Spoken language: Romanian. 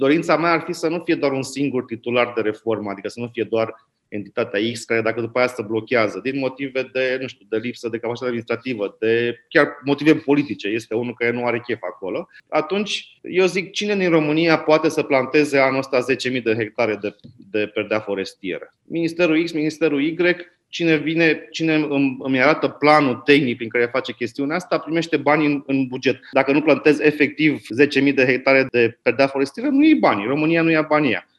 Dorința mea ar fi să nu fie doar un singur titular de reformă, adică să nu fie doar entitatea X, care dacă după aia se blochează din motive de lipsă de capacitate administrativă, de chiar motive politice, este unul care nu are chef acolo, atunci eu zic, cine din România poate să planteze anul ăsta 10.000 de hectare de perdea forestieră? Ministerul X, Ministerul Y, cine îmi arată planul tehnic prin care face chestiunea asta, primește bani în buget. Dacă nu plantez efectiv 10.000 de hectare de perdea forestieră, nu iei bani. România nu ia banii.